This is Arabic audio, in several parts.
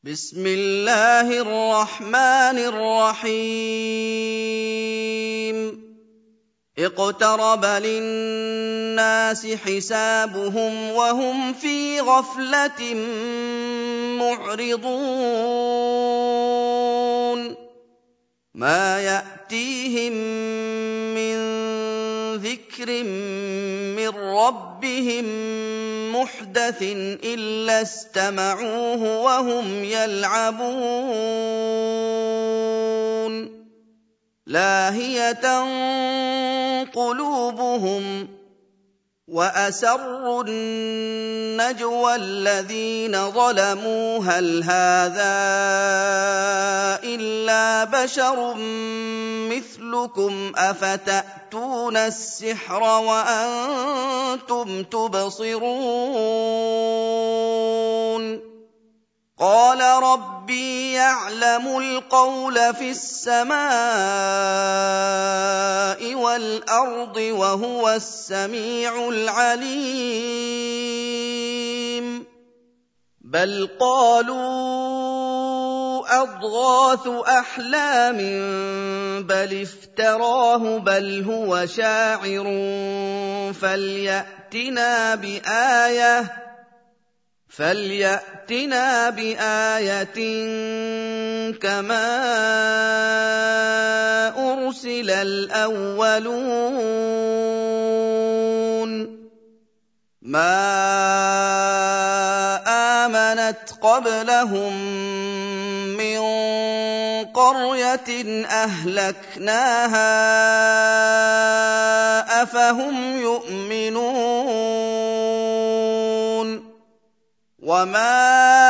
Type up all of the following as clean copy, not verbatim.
بسم الله الرحمن الرحيم اقترب للناس حسابهم وهم في غفلة معرضون ما يأتيهم من ذكر من ربهم محدث إلا استمعوه وهم يلعبون لاهية قلوبهم وأسروا النجوى الذين ظلموا هل هذا إلا بشر مثلكم أفتأتون السحر وأنتم تبصرون قال ربي يعلم القول في السماء والأرض وهو السميع العليم بل قالوا أضغاث أحلام بل افتراه بل هو شاعر فليأتنا بآية كما أرسل الأولون ما آمنت قبلهم من قرية أهلكناها أفهم يؤمنون وما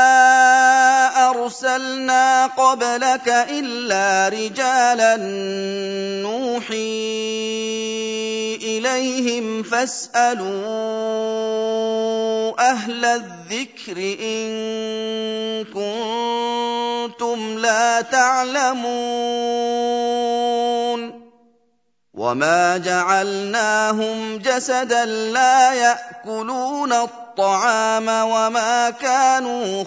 أرسلنا قبلك إلا رجالا نوحي إليهم فاسألوا أهل الذكر إن كنتم لا تعلمون وما جعلناهم جسدا لا يأكلون الطعام وما كانوا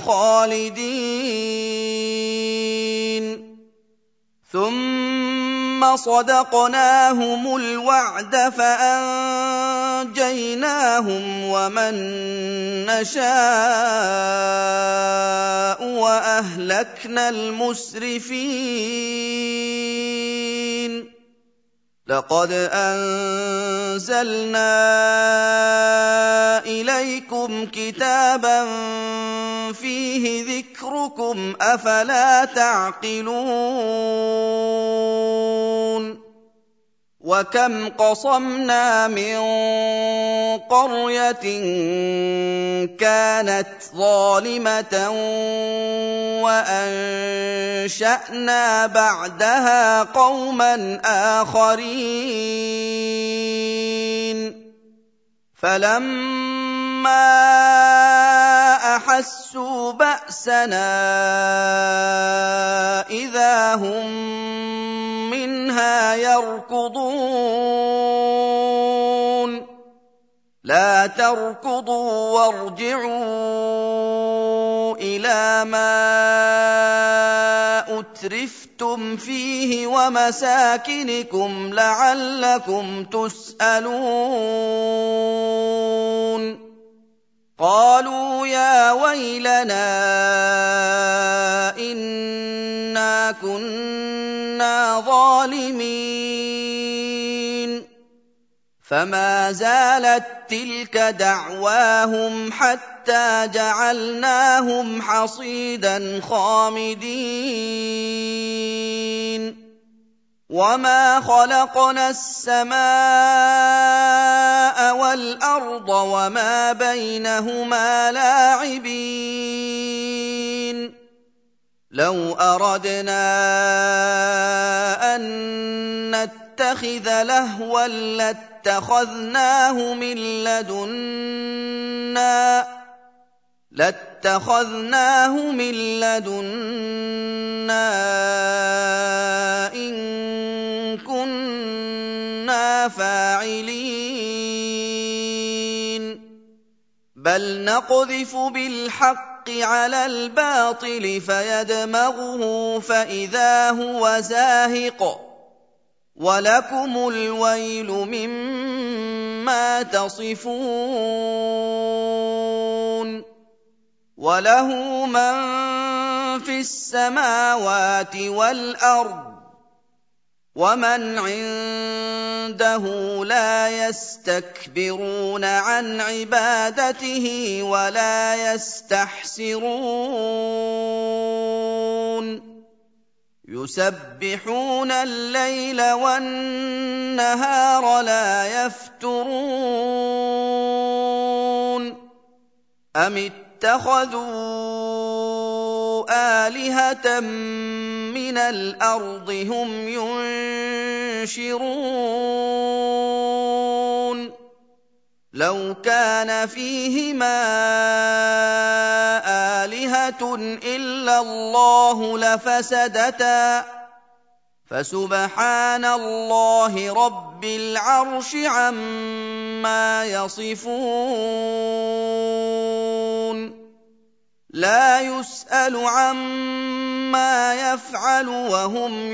خالدين ثم صدقناهم الوعد فأنجيناهم ومن نشاء وأهلكنا المسرفين لقد أنزلنا إليكم كتابا فيه ذكركم أفلا تعقلون وكم قصمنا من قرية كانت ظالمة وأنشأنا بعدها قوما آخرين فلما أحسوا بأسنا إذا هم منها يركضون لا تركضوا وارجعوا إلى ما أترفتم فيه ومساكنكم لعلكم تسألون قالوا يا ويلنا إنا كنا ظالمين فما زالت تلك دعواهم حتى جعلناهم حصيدا خامدين وما خلقنا السماء والأرض وما بينهما لاعبين لو أردنا أن نتخذ لهوا لاتخذناه من لدنا إن كنا فاعلين بل نقذف بالحق على الباطل فيدمغه فإذا هو زاهق ولكم الويل مما تصفون وله من في السماوات والأرض ومن عنده لا يستكبرون عن عبادته ولا يستحسرون يسبحون الليل والنهار لا يفترون أم اتخذوا آلهة من الأرض هم ينشرون لو كان فيهما آلهة إلا الله لفسدتا فسبحان الله رب العرش عما يصفون لا يسأل عما يفعل وهم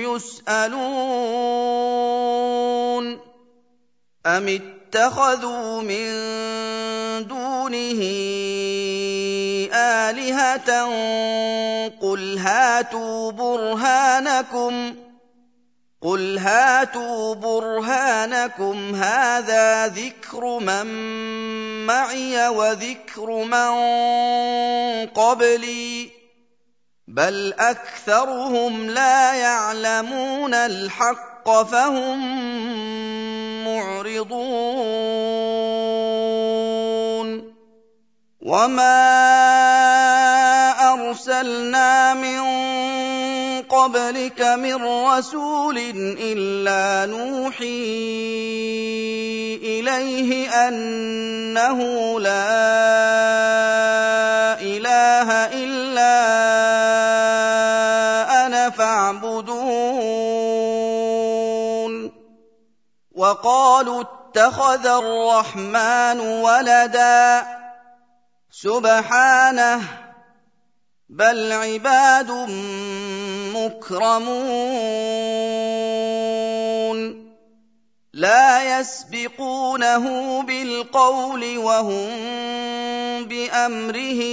يسألون أم اتخذوا من دونه آلهة قل هاتوا برهانكم هذا ذكر من معي وذكر من قبلي بل أكثرهم لا يعلمون الحق فهم معرضون وما أرسلنا من قبلك من رسول إلا نوحي إليه أنه لا إله إلا أنا فاعبدون وقالوا اتخذ الرحمن ولدا سبحانه بل عباد مكرمون لا يسبقونه بالقول وهم بأمره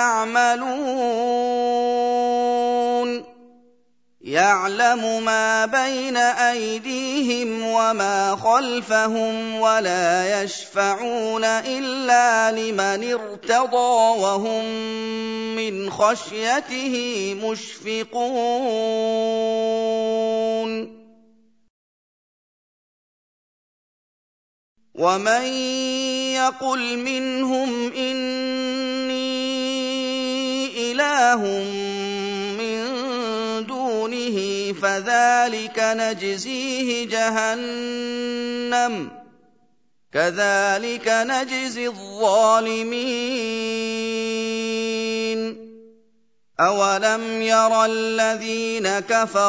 يعملون يعلم ما بين أيديهم وما خلفهم ولا يشفعون إلا لمن ارتضى وهم من خشيته مشفقون ومن يقل منهم إني إله فذلك نجزيه جهنم كذلك نجزي الظالمين أولم ير الذين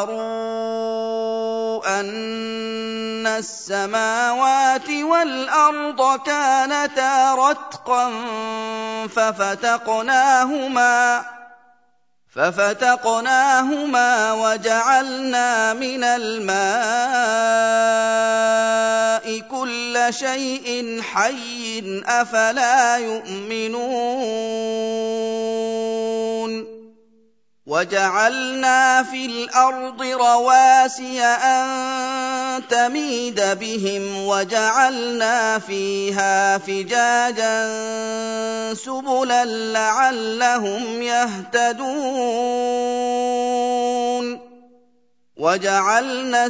كفروا أن السماوات والأرض كانتا رتقا ففتقناهما وجعلنا من الماء كل شيء حي أفلا يؤمنون وجعلنا في الأرض رواسي أن تميد بهم وجعلنا فيها فجاجا سبلا لعلهم يهتدون وجعلنا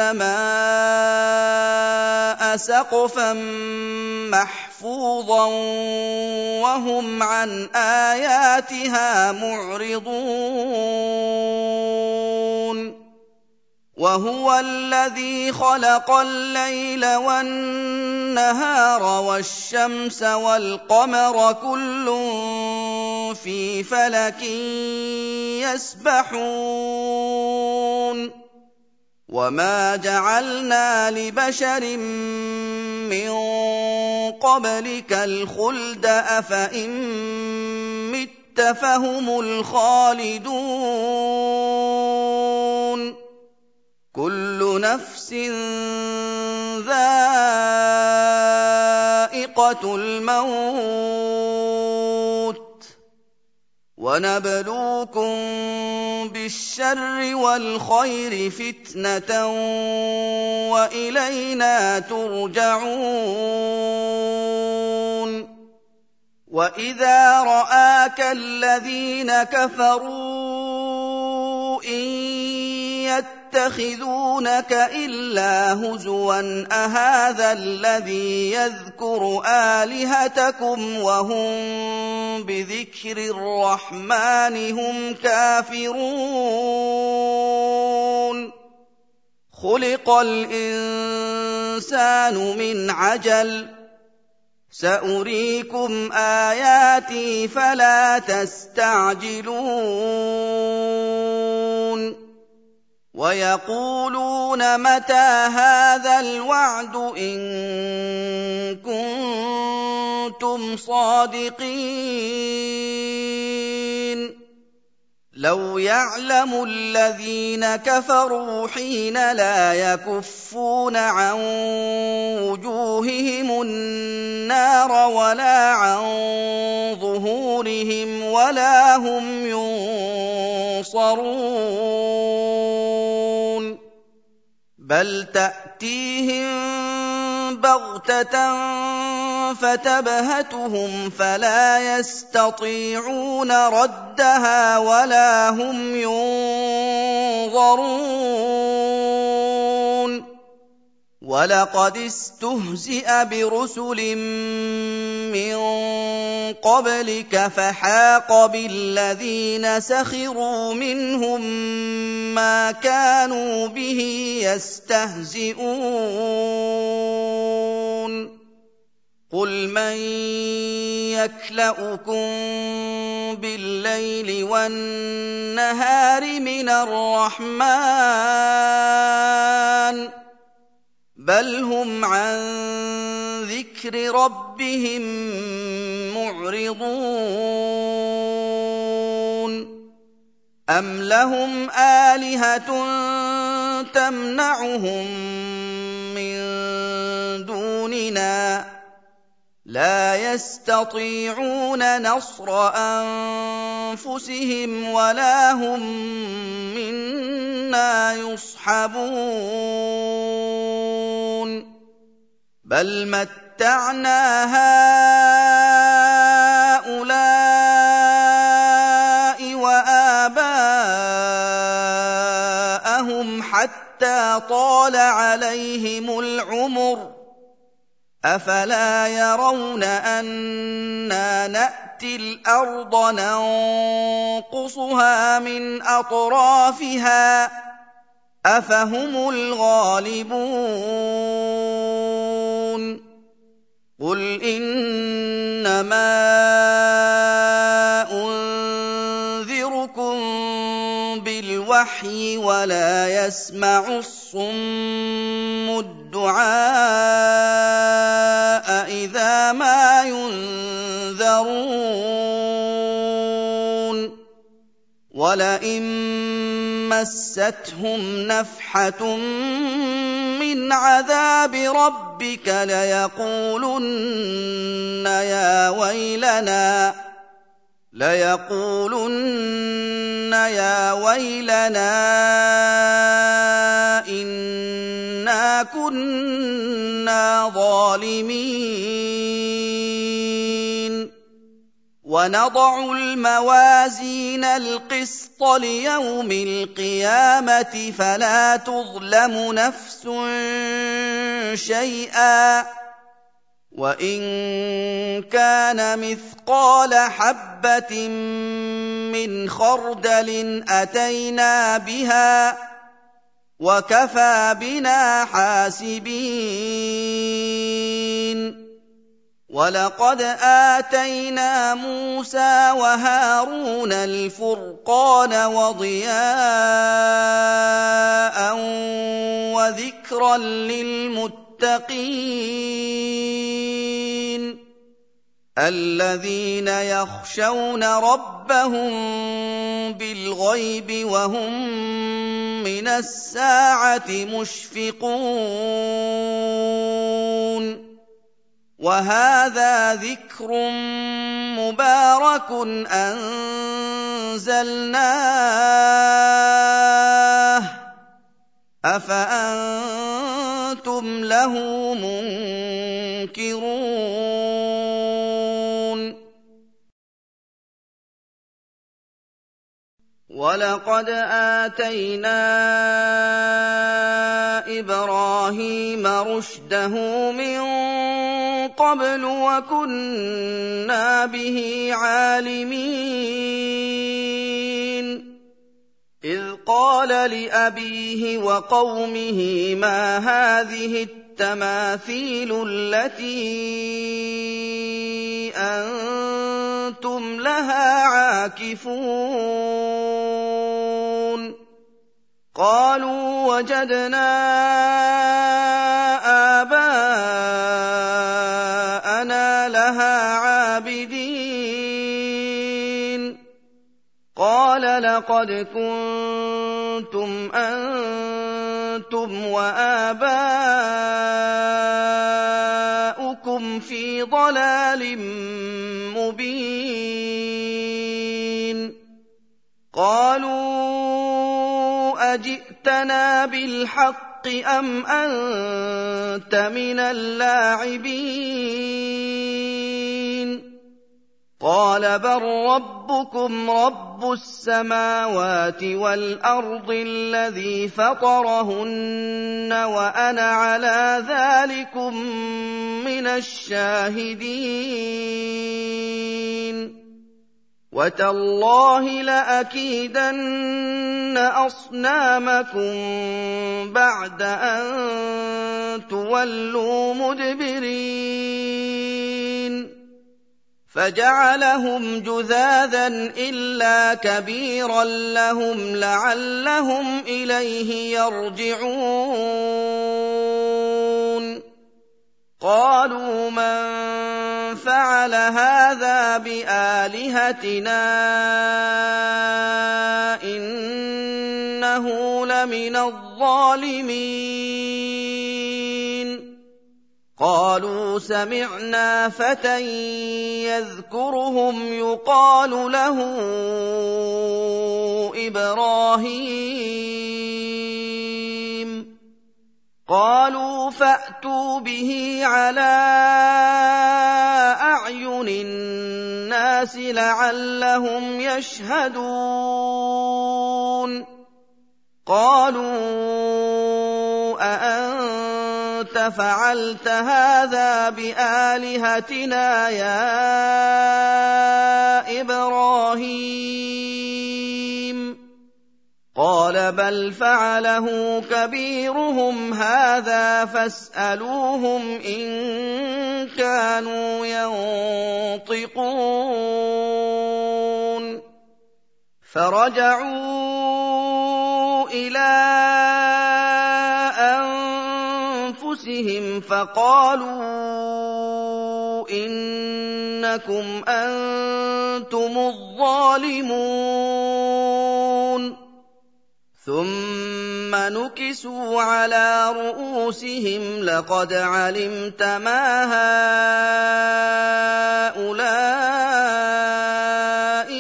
السماء سقفا محفوظا وهم عن آياتها معرضون وهو الذي خلق الليل والنهار والشمس والقمر كل في فلك يسبحون وما جعلنا لبشر من قبلك الخلد أفإن مت فهم الخالدون كل نفس ذائقة الموت ونبلوكم بالشر والخير فتنة وإلينا ترجعون وإذا رآك الذين كفروا إن يتخذونك إلا هزوا أهذا الذي يذكر آلهتكم وهم بذكر الرحمن هم كافرون خلق الإنسان من عجل سأريكم آياتي فلا تستعجلون ويقولون متى هذا الوعد إن كنتم صادقين لو يعلم الذين كفروا حين لا يكفون عن وجوههم النار ولا عن ظهورهم ولا هم ينصرون بل تأتيهم بغتة فتبهتهم فلا يستطيعون ردها ولا هم ينظرون ولقد استهزئ برسل من قبلك فحاق بالذين سخروا منهم ما كانوا به يستهزئون قل من يكلؤكم بالليل والنهار من الرحمن بل هم عن ذكر ربهم معرضون أم لهم آلهة تمنعهم من دوننا لا يستطيعون نصر أنفسهم ولا هم منا يصحبون بل متعنا هؤلاء وآباءهم حتى طال عليهم العمر أفلا يرون أنا نأتي الأرض ننقصها من أطرافها أفهم الغالبون قل إنما أنذركم بالوحي ولا يسمع الصم الدعاء إذا ما ينذرون ولئن مستهم نفحة من عذاب ربك ليقولن يا ويلنا إنا كنا ظالمين ونضع الموازين القسط ليوم القيامة فلا تظلم نفس شيئا وإن كان مثقال حبة من خردل أتينا بها وكفى بنا حاسبين ولقد آتينا موسى وهارون الفرقان وضياء وذكرا للمتقين الذين يخشون ربهم بالغيب وهم من الساعة مشفقون وهذا ذكر مبارك أنزلناه أفأنتم له منكرون وَلَقَدْ آتَيْنَا إِبْرَاهِيمَ رُشْدَهُ مِن قَبْلُ وَكُنَّا بِهِ عَالِمِينَ إِذْ قَالَ لِأَبِيهِ وَقَوْمِهِ مَا هَٰذِهِ التَّمَاثِيلُ الَّتِي أَنتُمْ لَهَا عَاكِفُونَ قَالُوا وَجَدْنَا آبَاءَنَا لَهَا عَابِدِينَ قَالَ لَقَدْ كُنتُمْ أَنتُمْ وَآبَاؤُكُمْ فِي ضَلَالٍ مُّبِينٍ قَالُوا أَجِئْتَنَا بِالْحَقِّ أَمْ أَنتَ مِنَ اللاعبين قال بل ربكم رب السماوات والأرض الذي فطرهن وأنا على ذلكم من الشاهدين وتالله لأكيدن أصنامكم بعد أن تولوا مدبرين فجعلهم جذاذا إلا كبيرا لهم لعلهم إليه يرجعون قالوا من فعل هذا بآلهتنا إنه لمن الظالمين قالوا سمعنا فتى يذكرهم يقال له إبراهيم قالوا فأتوا به على أعين الناس لعلهم يشهدون قالوا أأنت فعلت هذا بآلهتنا يا إبراهيم قال بل فعله كبيرهم هذا فاسألوهم إن كانوا ينطقون فرجعوا إلى أنفسهم فقالوا إنكم أنتم الظالمون ثم نكسوا على رؤوسهم لقد علمت ما هؤلاء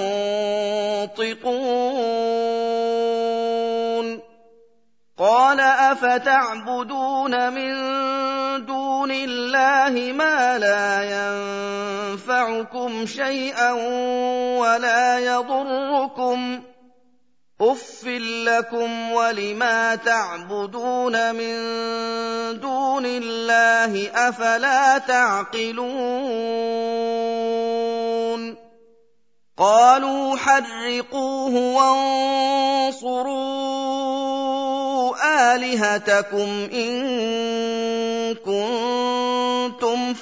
ينطقون قال أفتعبدون من دون الله ما لا ينفعكم شيئا ولا يضركم أُفٍّ لكم ولما تعبدون من دون الله أفلا تعقلون قالوا حرقوه وانصروا آلهتكم إن كنتم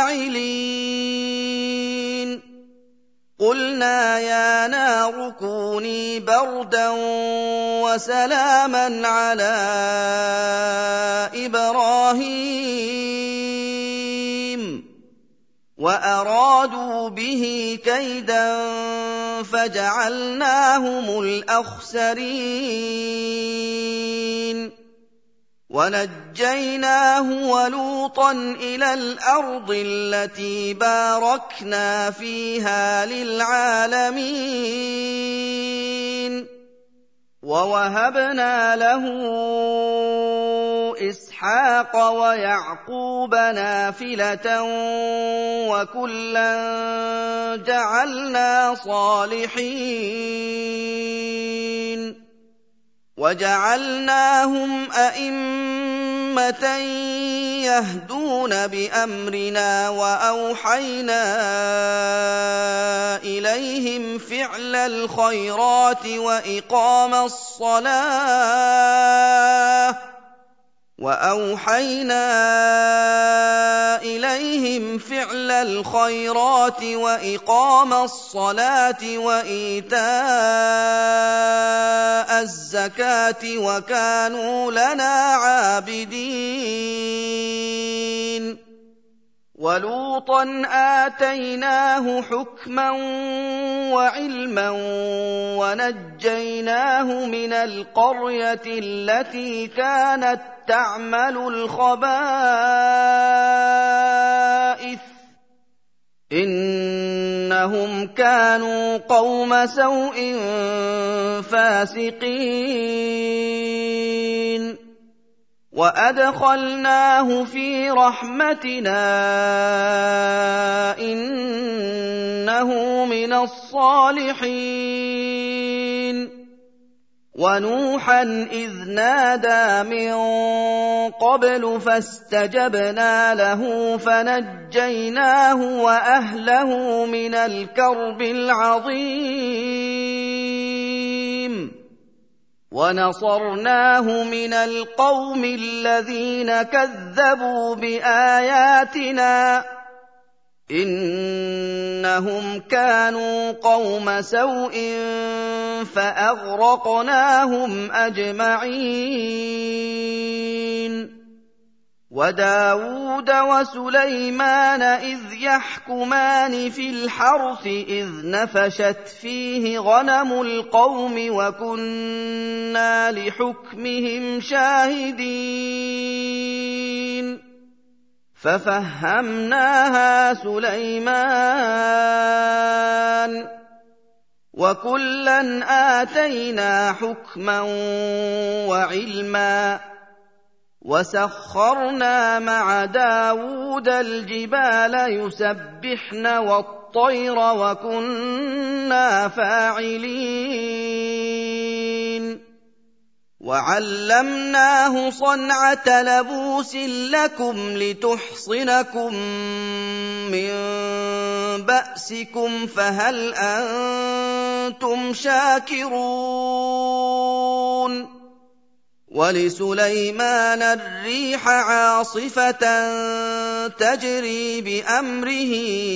فاعلين قلنا يا نار كوني بردا وسلاما على إبراهيم وأرادوا به كيدا فجعلناهم الأخسرين ونجيناه ولوطا إلى الأرض التي باركنا فيها للعالمين ووهبنا له إسحاق ويعقوب نافلة وكلا جعلنا صالحين وجعلناهم أئمة يهدون بأمرنا وأوحينا إليهم فعل الخيرات وإقام الصلاة وإيتاء الزكاة وكانوا لنا عابدين ولوطا آتيناه حكما وعلما ونجيناه من القرية التي كانت تعمل الخبائث إنهم كانوا قوم سوء فاسقين وأدخلناه في رحمتنا إنه من الصالحين ونوحا إذ نادى من قبل فاستجبنا له فنجيناه وأهله من الكرب العظيم ونصرناه من القوم الذين كذبوا بآياتنا إنهم كانوا قوم سوء فأغرقناهم أجمعين وداود وسليمان إذ يحكمان في الحرث إذ نفشت فيه غنم القوم وكنا لحكمهم شاهدين ففهمناها سليمان وكلا آتينا حكما وعلما وسخرنا مع داود الجبال يسبحن والطير وكنا فاعلين وعلمناه صنعة لبوس لكم لتحصنكم من بأسكم فهل أنتم شاكرون ولسليمان الريح عاصفة تجري بأمره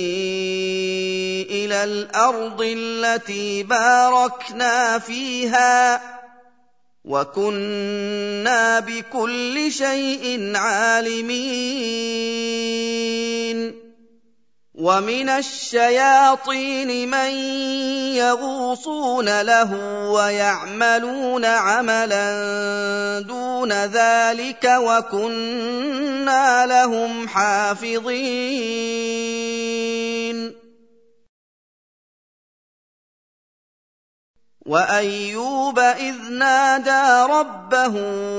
إلى الأرض التي باركنا فيها وكنا بكل شيء عالمين ومن الشياطين من يغوصون له ويعملون عملا دون ذلك وكنا لهم حافظين وأيوب إذ نادى ربه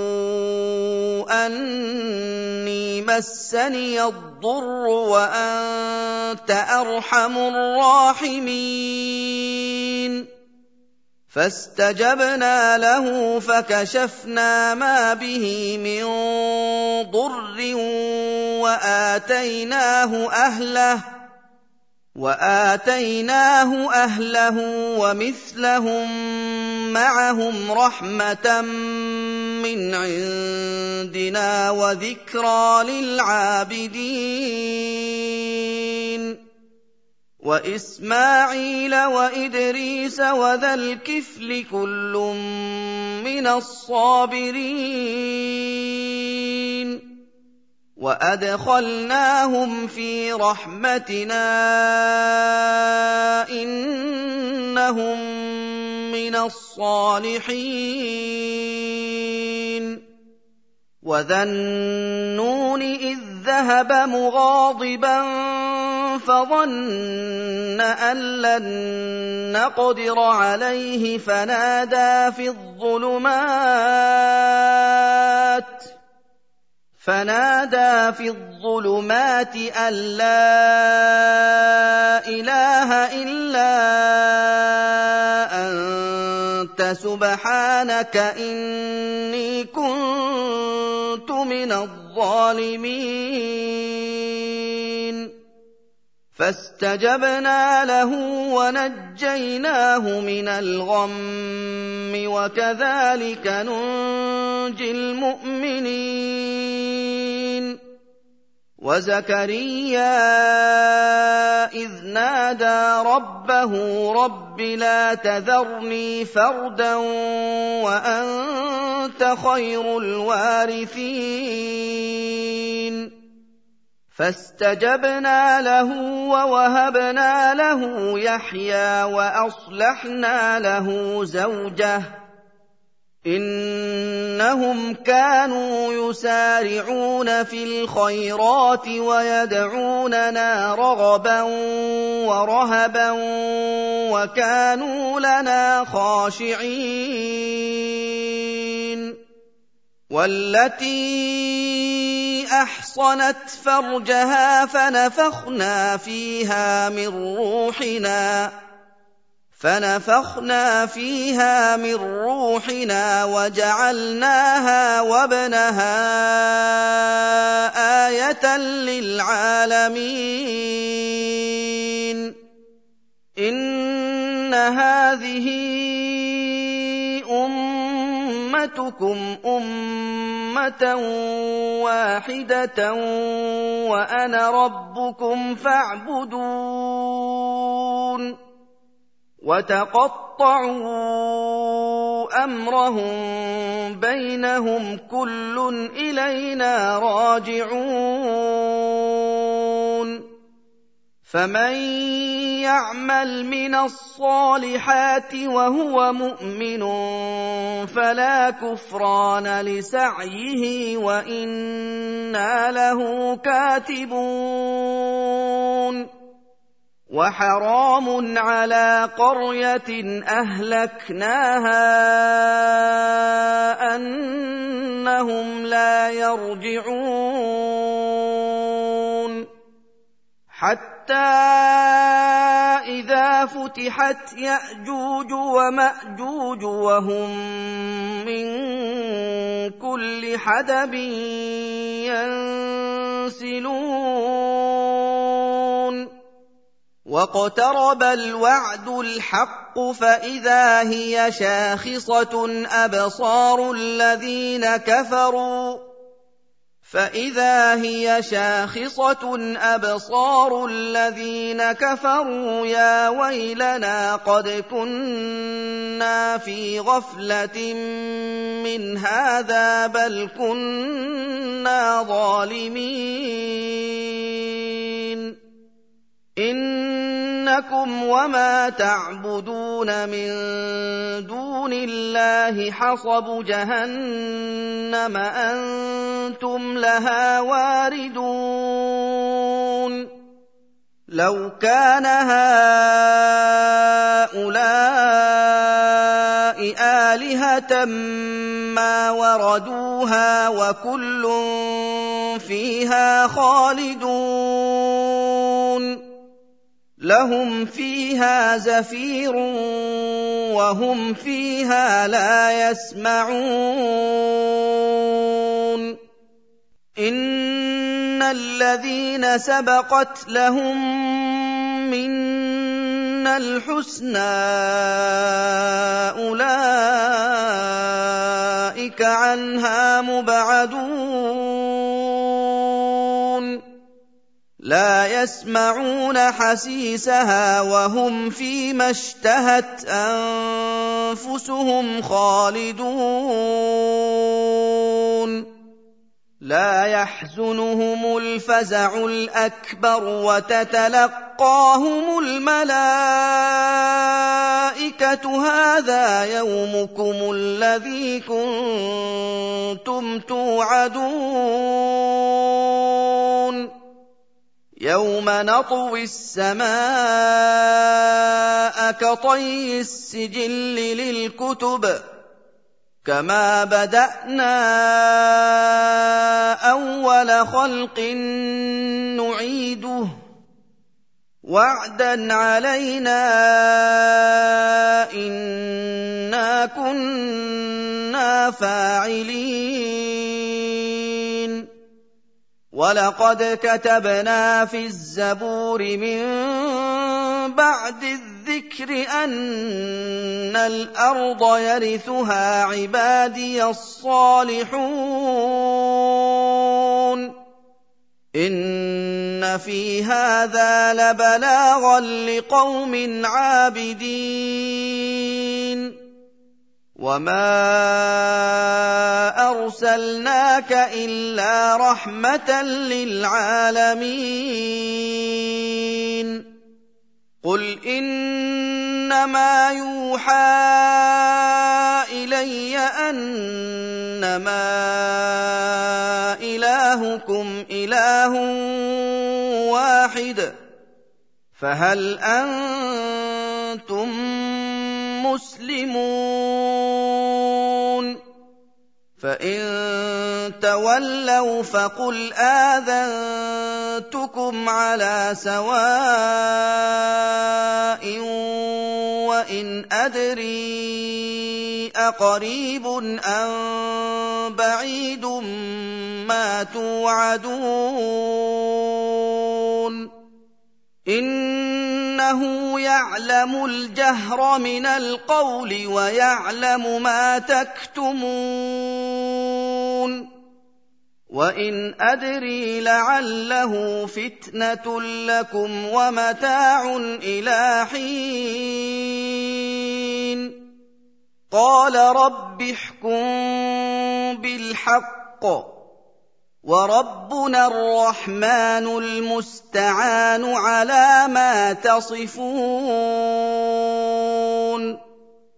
أني مسني الضر وأنت أرحم الراحمين فاستجبنا له فكشفنا ما به من ضر وآتيناه أهله ومثلهم معهم رحمة من عندنا وذكرى للعابدين وإسماعيل وإدريس وذا الكفل كل من الصابرين وأدخلناهم في رحمتنا إنهم من الصالحين وذا النون إذ ذهب مغاضبا فظن أن لن نقدر عليه فنادى في الظلمات أن لا إله إلا أنت سبحانك إني كنت من الظالمين فاستجبنا له ونجيناه من الغم وكذلك ننجي المؤمنين وزكريا إذ نادى ربه رب لا تذرني فردا وأنت خير الوارثين فاستجبنا له ووهبنا له يحيى وأصلحنا له زوجه إنهم كانوا يسارعون في الخيرات ويدعوننا رغبا ورهبا وكانوا لنا خاشعين والتي أحصنت فرجها فنفخنا فيها من روحنا وجعلناها وابنها آية للعالمين إن هذه أمتكم أمة واحدة وأنا ربكم فاعبدون وتقطعوا أمرهم بينهم كل إلينا راجعون فمن يعمل من الصالحات وهو مؤمن فلا كفران لسعيه وإنا له كاتبون وحرام على قرية أهلكناها أنهم لا يرجعون حتى إذا فتحت يأجوج ومأجوج وهم من كل حدب ينسلون واقترب الوعد الحق فإذا هي شاخصة أبصار الذين كفروا يا ويلنا قد كنا في غفلة من هذا بل كنا ظالمين إنكم وما تعبدون من دون الله حصب جهنم أنتم لها واردون لو كان هؤلاء آلهة ما وردوها وكل فيها خالدون لهم فيها زفير وهم فيها لا يسمعون إن الذين سبقت لهم منا الحسنى أولئك عنها مبعدون لا يسمعون حسيسها وهم فيما اشتهت أنفسهم خالدون لا يحزنهم الفزع الأكبر وتتلقاهم الملائكة هذا يومكم الذي كنتم توعدون يوم نطوي السماء كطي السجل للكتب كما بدأنا أول خلق نعيده وعدا علينا إنا كنا فاعلين ولقد كتبنا في الزبور من بعد الذكر أن الأرض يرثها عبادي الصالحون إن في هذا لبلاغا لقوم عابدين وما أرسلناك إلا رحمة للعالمين قل إنما يوحى إلي أنما إلهكم إله واحد فهل أنتم مسلمون فإن تولوا فقل آذنتكم على سواء وإن أدري أقريب أم بعيد ما توعدون إنه يعلم الجهر من القول ويعلم ما تكتمون وإن أدري لعله فتنة لكم ومتاع إلى حين قال رب احكم بالحق وربنا الرحمن المستعان على ما تصفون